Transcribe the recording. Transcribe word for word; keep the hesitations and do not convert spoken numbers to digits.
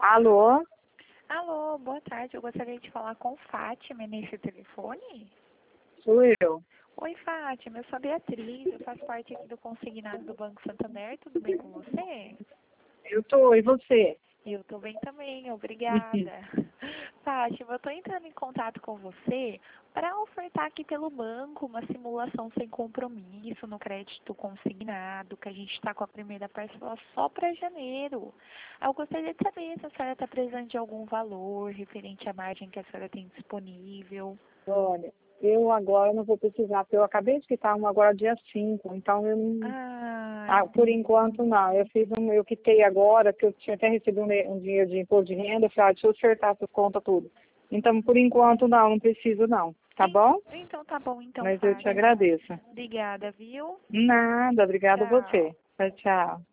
Alô? Alô, boa tarde. Eu gostaria de falar com Fátima nesse telefone. Sou eu. Oi, Fátima. Eu sou a Beatriz. Eu faço parte aqui do consignado do Banco Santander. Tudo bem com você? Eu tô, e você? Eu tô bem também, obrigada. Fátima, eu tô entrando em contato com você para ofertar aqui pelo banco uma simulação sem compromisso no crédito consignado, que a gente está com a primeira parcela só para janeiro. Eu gostaria de saber se a senhora está precisando de algum valor referente à margem que a senhora tem disponível. Olha, eu agora não vou precisar, porque eu acabei de quitar uma agora dia cinco, então eu não... Ah, Ah, por entendi. enquanto não. Eu fiz um, eu quitei agora, que eu tinha até recebido um, um dinheiro de imposto de renda, eu falei, ah, deixa eu acertar essas contas tudo. Então, por enquanto não, não preciso não, tá bom? Então tá bom, então, Mas eu te Fátima. agradeço. Obrigada, viu? Nada, obrigada a Tchau. você. Tchau, tchau.